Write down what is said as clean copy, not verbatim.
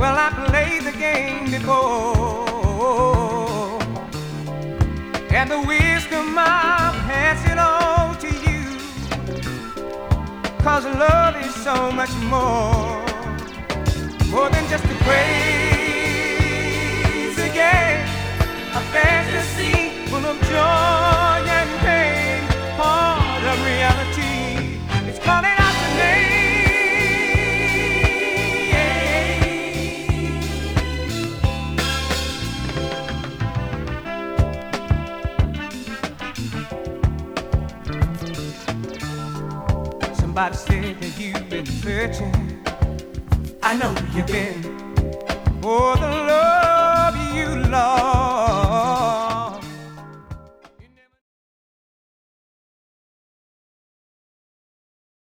Well, I played the game before, and the wisdom I'll pass it on to you, 'cause love is so much more than just a crazy game, a fantasy full of joy and pain, part of reality. It's calling out the name. Somebody said that you've been searching. I know you've been for